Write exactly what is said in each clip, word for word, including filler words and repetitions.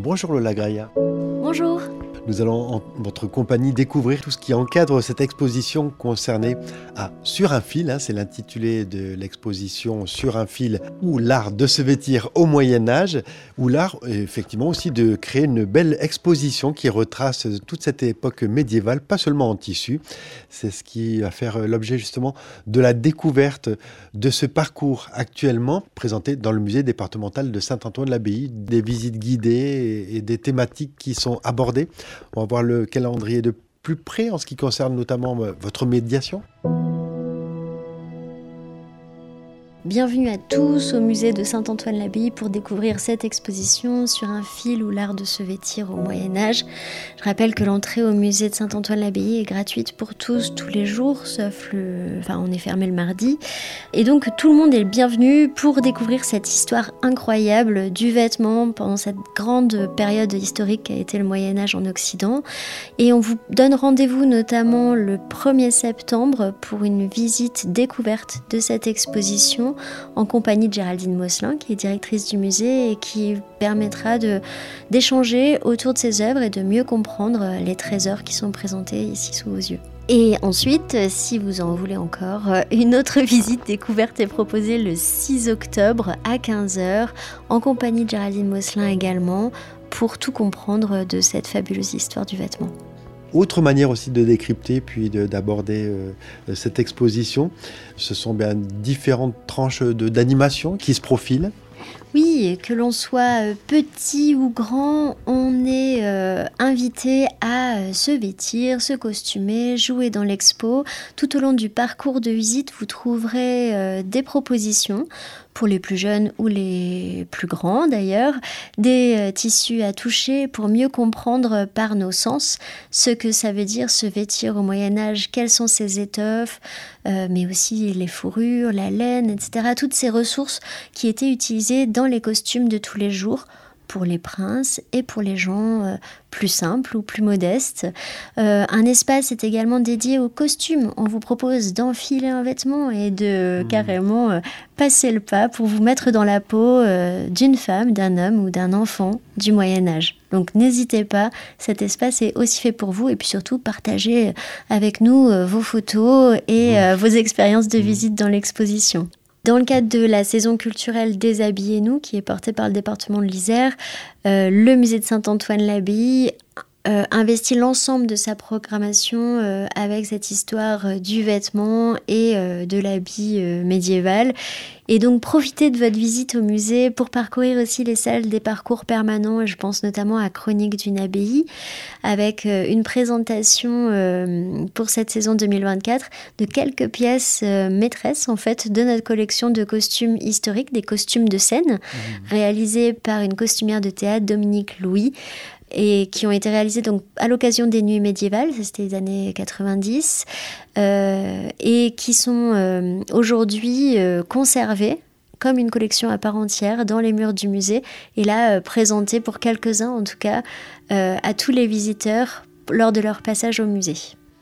Bonjour Lola Graia. Bonjour. Nous allons en votre compagnie découvrir tout ce qui encadre cette exposition concernée à Sur un fil, hein, c'est l'intitulé de l'exposition Sur un fil, ou l'art de se vêtir au Moyen-Âge, ou l'art effectivement aussi de créer une belle exposition qui retrace toute cette époque médiévale, pas seulement en tissu. C'est ce qui va faire l'objet justement de la découverte de ce parcours actuellement présenté dans le musée départemental de Saint-Antoine-l'Abbaye, des visites guidées et des thématiques qui sont abordées. On va voir le calendrier de plus près en ce qui concerne notamment votre médiation. Bienvenue à tous au musée de Saint-Antoine-l'Abbaye pour découvrir cette exposition Sur un fil ou l'art de se vêtir au Moyen-Âge. Je rappelle que l'entrée au musée de Saint-Antoine-l'Abbaye est gratuite pour tous, tous les jours, sauf le... Enfin, on est fermé le mardi. Et donc, tout le monde est le bienvenu pour découvrir cette histoire incroyable du vêtement pendant cette grande période historique qu'a été le Moyen-Âge en Occident. Et on vous donne rendez-vous notamment le premier septembre pour une visite découverte de cette exposition en compagnie de Géraldine Mosselin, qui est directrice du musée et qui permettra de, d'échanger autour de ses œuvres et de mieux comprendre les trésors qui sont présentés ici sous vos yeux. Et ensuite, si vous en voulez encore, une autre visite découverte est proposée le six octobre à quinze heures en compagnie de Géraldine Mosselin également pour tout comprendre de cette fabuleuse histoire du vêtement. Autre manière aussi de décrypter puis de, d'aborder euh, cette exposition, ce sont bien différentes tranches de, d'animation qui se profilent. Oui, que l'on soit petit ou grand, on est euh, invité à euh, se vêtir, se costumer, jouer dans l'expo. Tout au long du parcours de visite, vous trouverez euh, des propositions pour les plus jeunes ou les plus grands d'ailleurs, des euh, tissus à toucher pour mieux comprendre par nos sens ce que ça veut dire se vêtir au Moyen-Âge, quelles sont ces étoffes, euh, mais aussi les fourrures, la laine, et cetera. Toutes ces ressources qui étaient utilisées dans les costumes de tous les jours pour les princes et pour les gens euh, plus simples ou plus modestes. Euh, un espace est également dédié aux costumes. On vous propose d'enfiler un vêtement et de mmh. carrément euh, passer le pas pour vous mettre dans la peau euh, d'une femme, d'un homme ou d'un enfant du Moyen-Âge. Donc n'hésitez pas, cet espace est aussi fait pour vous et puis surtout partagez avec nous euh, vos photos et mmh. euh, vos expériences de visite dans l'exposition. Dans le cadre de la saison culturelle Déshabillez-nous, qui est portée par le département de l'Isère, euh, le musée de Saint-Antoine-l'Abbaye euh, investit l'ensemble de sa programmation euh, avec cette histoire euh, du vêtement et euh, de l'habit euh, médiéval. Et donc profitez de votre visite au musée pour parcourir aussi les salles des parcours permanents. Je pense notamment à Chronique d'une abbaye, avec euh, une présentation euh, pour cette saison deux mille vingt-quatre de quelques pièces euh, maîtresses en fait de notre collection de costumes historiques, des costumes de scène, mmh. réalisés par une costumière de théâtre, Dominique Louis, et qui ont été réalisés donc à l'occasion des Nuits médiévales, ça c'était les années quatre-vingt-dix, euh, et qui sont euh, aujourd'hui euh, conservés comme une collection à part entière dans les murs du musée, et là euh, présentés pour quelques-uns en tout cas euh, à tous les visiteurs lors de leur passage au musée.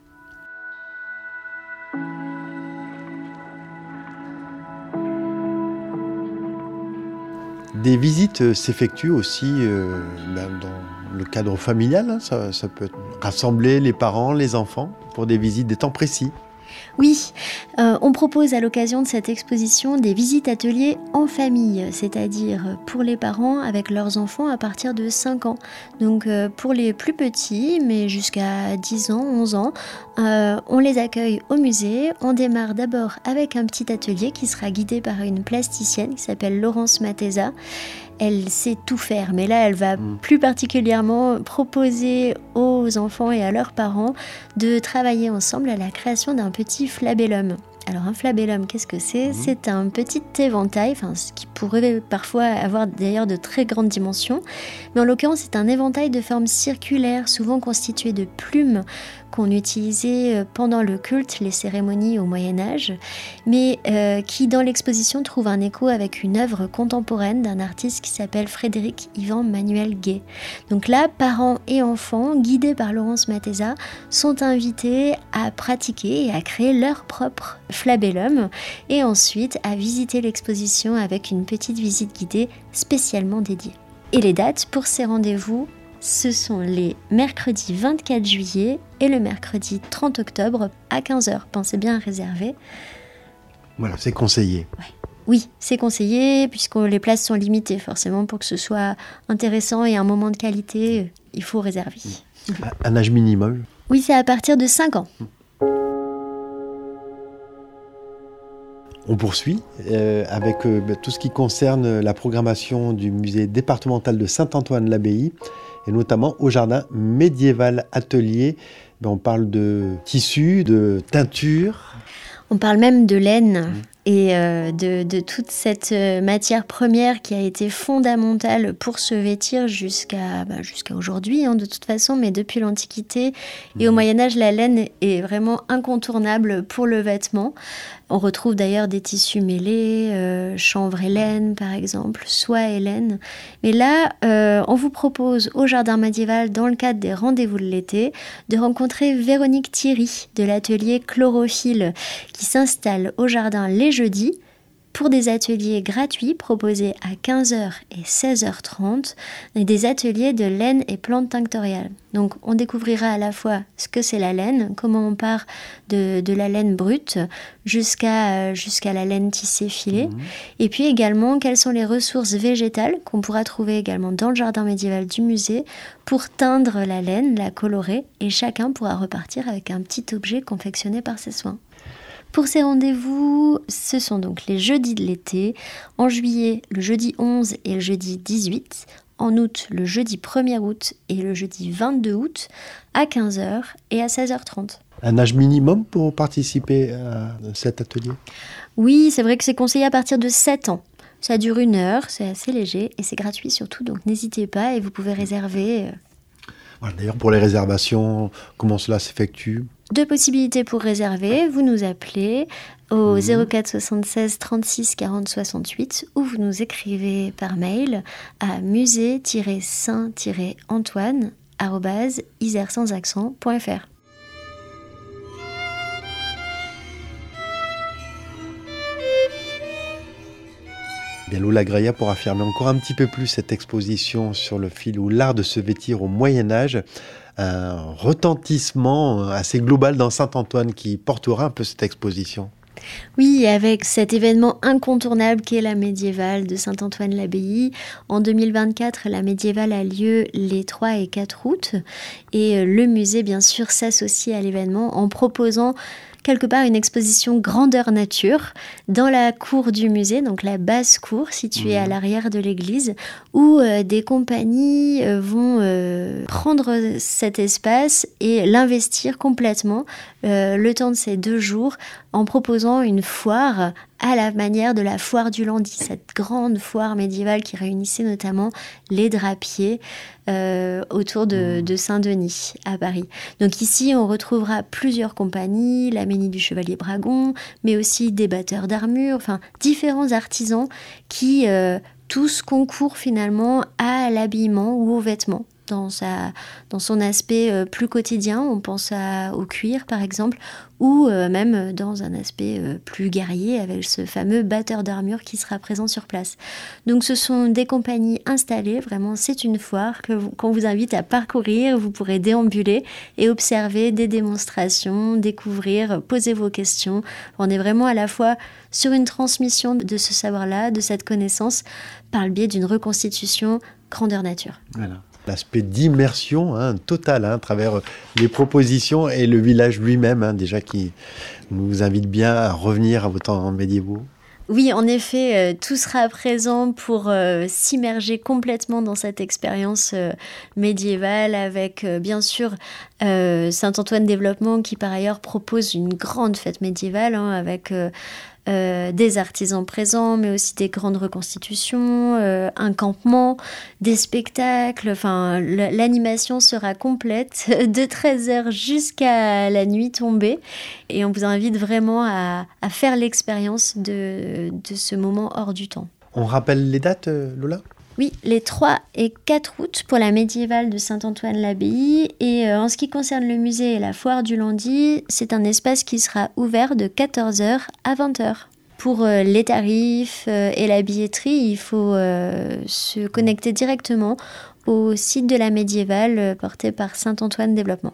Des visites s'effectuent aussi euh, ben, dans le cadre familial, hein, ça, ça peut rassembler les parents, les enfants pour des visites des temps précis. Oui, euh, on propose à l'occasion de cette exposition des visites ateliers en famille, c'est-à-dire pour les parents avec leurs enfants à partir de cinq ans. Donc euh, pour les plus petits, mais jusqu'à dix ans, onze ans, euh, on les accueille au musée. On démarre d'abord avec un petit atelier qui sera guidé par une plasticienne qui s'appelle Laurence Mateza. Elle sait tout faire, mais là, elle va mmh. plus particulièrement proposer aux enfants et à leurs parents de travailler ensemble à la création d'un petit flabellum. Alors un flabellum, qu'est-ce que c'est ? Mmh. C'est un petit éventail, enfin, ce qui pourrait parfois avoir d'ailleurs de très grandes dimensions, mais en l'occurrence c'est un éventail de forme circulaire, souvent constitué de plumes qu'on utilisait pendant le culte, les cérémonies au Moyen-Âge, mais euh, qui dans l'exposition trouve un écho avec une œuvre contemporaine d'un artiste qui s'appelle Frédéric Yvan Manuel Gay. Donc là, parents et enfants, guidés par Laurence Mateza, sont invités à pratiquer et à créer leur propre flabellum, et ensuite à visiter l'exposition avec une petite visite guidée spécialement dédiée. Et les dates pour ces rendez-vous, ce sont les mercredis vingt-quatre juillet et le mercredi trente octobre à quinze heures. Pensez bien à réserver. Voilà, c'est conseillé. Ouais. Oui, c'est conseillé puisque les places sont limitées forcément pour que ce soit intéressant et un moment de qualité, il faut réserver. Un âge minimum? Oui, c'est à partir de cinq ans. On poursuit euh, avec euh, tout ce qui concerne la programmation du musée départemental de Saint-Antoine-l'Abbaye et notamment au jardin médiéval atelier. Ben, on parle de tissus, de teinture. On parle même de laine. Mmh. Et euh, de, de toute cette matière première qui a été fondamentale pour se vêtir jusqu'à, bah, jusqu'à aujourd'hui, hein, de toute façon, mais depuis l'Antiquité. Et au Moyen-Âge, la laine est vraiment incontournable pour le vêtement. On retrouve d'ailleurs des tissus mêlés, euh, chanvre et laine par exemple, soie et laine. Mais là, euh, on vous propose au Jardin médiéval, dans le cadre des rendez-vous de l'été, de rencontrer Véronique Thierry de l'atelier Chlorophylle qui s'installe au jardin les jeudis pour des ateliers gratuits proposés à quinze heures et seize heures trente, et des ateliers de laine et plantes tinctoriales. Donc on découvrira à la fois ce que c'est la laine, comment on part de, de la laine brute jusqu'à, jusqu'à la laine tissée filée, mmh. et puis également quelles sont les ressources végétales qu'on pourra trouver également dans le jardin médiéval du musée pour teindre la laine, la colorer, et chacun pourra repartir avec un petit objet confectionné par ses soins. Pour ces rendez-vous, ce sont donc les jeudis de l'été, en juillet le jeudi onze et le jeudi dix-huit, en août le jeudi premier août et le jeudi vingt-deux août, à quinze heures et à seize heures trente. Un âge minimum pour participer à cet atelier ? Oui, c'est vrai que c'est conseillé à partir de sept ans. Ça dure une heure, c'est assez léger et c'est gratuit surtout, donc n'hésitez pas et vous pouvez réserver. Voilà, d'ailleurs, pour les réservations, comment cela s'effectue ? Deux possibilités pour réserver, vous nous appelez au mmh. zéro quatre soixante-seize trente-six quarante soixante-huit ou vous nous écrivez par mail à musée tiret saint tiret antoine arobase isère sans accent point f r. Bien, Lola Greya, pour affirmer encore un petit peu plus cette exposition sur le fil ou l'art de se vêtir au Moyen-Âge, un retentissement assez global dans Saint-Antoine qui portera un peu cette exposition. Oui, avec cet événement incontournable qu'est la médiévale de Saint-Antoine-l'Abbaye. En deux mille vingt-quatre, la médiévale a lieu les trois et quatre août et le musée, bien sûr, s'associe à l'événement en proposant quelque part une exposition grandeur nature dans la cour du musée, donc la basse cour située mmh. à l'arrière de l'église, où euh, des compagnies euh, vont euh, prendre cet espace et l'investir complètement euh, le temps de ces deux jours en proposant une foire à la manière de la foire du Landy, cette grande foire médiévale qui réunissait notamment les drapiers euh, autour de, de Saint-Denis à Paris. Donc ici, on retrouvera plusieurs compagnies, la Ménie du Chevalier Bragon, mais aussi des batteurs d'armure, enfin différents artisans qui euh, tous concourent finalement à l'habillement ou aux vêtements. Dans, sa, dans son aspect euh, plus quotidien, on pense à, au cuir par exemple, ou euh, même dans un aspect euh, plus guerrier avec ce fameux batteur d'armure qui sera présent sur place. Donc ce sont des compagnies installées, vraiment c'est une foire que vous, qu'on vous invite à parcourir, vous pourrez déambuler et observer des démonstrations, découvrir, poser vos questions. On est vraiment à la fois sur une transmission de ce savoir-là, de cette connaissance, par le biais d'une reconstitution grandeur nature. Voilà. L'aspect d'immersion hein, totale hein, à travers les propositions et le village lui-même, hein, déjà qui nous invite bien à revenir à vos temps médiévaux. Oui, en effet, euh, tout sera présent pour euh, s'immerger complètement dans cette expérience euh, médiévale avec, euh, bien sûr, euh, Saint-Antoine Développement qui, par ailleurs, propose une grande fête médiévale hein, avec euh, euh, des artisans présents, mais aussi des grandes reconstitutions, euh, un campement, des spectacles. Enfin, l'animation sera complète de treize heures jusqu'à la nuit tombée. Et on vous invite vraiment à, à faire l'expérience de, de ce moment hors du temps. On rappelle les dates, Lola ? Oui, les trois et quatre août pour la médiévale de Saint-Antoine-l'Abbaye. Et euh, en ce qui concerne le musée et la foire du Landy, c'est un espace qui sera ouvert de quatorze heures à vingt heures. Pour euh, les tarifs euh, et la billetterie, il faut euh, se connecter directement au site de la médiévale euh, porté par Saint-Antoine Développement.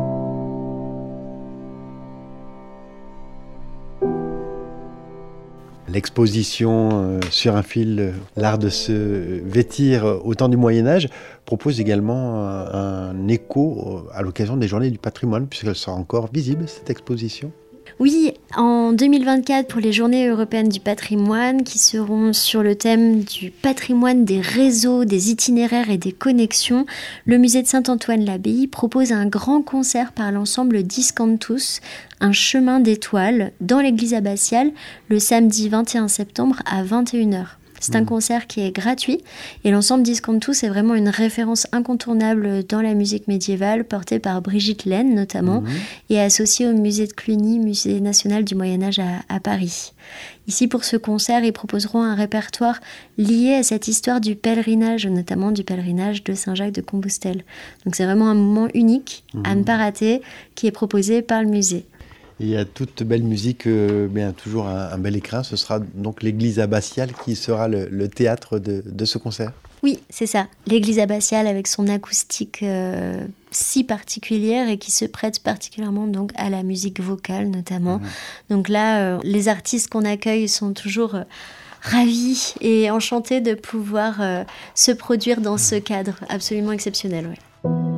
L'exposition euh, sur un fil, euh, l'art de se vêtir euh, au temps du Moyen-Âge, propose également un, un écho euh, à l'occasion des Journées du patrimoine, puisqu'elle sera encore visible, cette exposition. Oui, en deux mille vingt-quatre, pour les Journées européennes du patrimoine, qui seront sur le thème du patrimoine, des réseaux, des itinéraires et des connexions, le musée de Saint-Antoine-l'Abbaye propose un grand concert par l'ensemble Discantus, un chemin d'étoiles, dans l'église abbatiale, le samedi vingt et un septembre à vingt et une heures. C'est un concert qui est gratuit et l'ensemble Discantus est vraiment une référence incontournable dans la musique médiévale, portée par Brigitte Laine notamment, mmh. et associée au musée de Cluny, musée national du Moyen-Âge à, à Paris. Ici, pour ce concert, ils proposeront un répertoire lié à cette histoire du pèlerinage, notamment du pèlerinage de Saint-Jacques de Compostelle. Donc c'est vraiment un moment unique mmh. à ne pas rater, qui est proposé par le musée. Il y a toute belle musique, euh, bien toujours un, un bel écrin. Ce sera donc l'église abbatiale qui sera le, le théâtre de, de ce concert. Oui, c'est ça. L'église abbatiale avec son acoustique euh, si particulière et qui se prête particulièrement donc à la musique vocale notamment. Mmh. Donc là, euh, les artistes qu'on accueille sont toujours euh, ravis et enchantés de pouvoir euh, se produire dans ce cadre absolument exceptionnel. Ouais.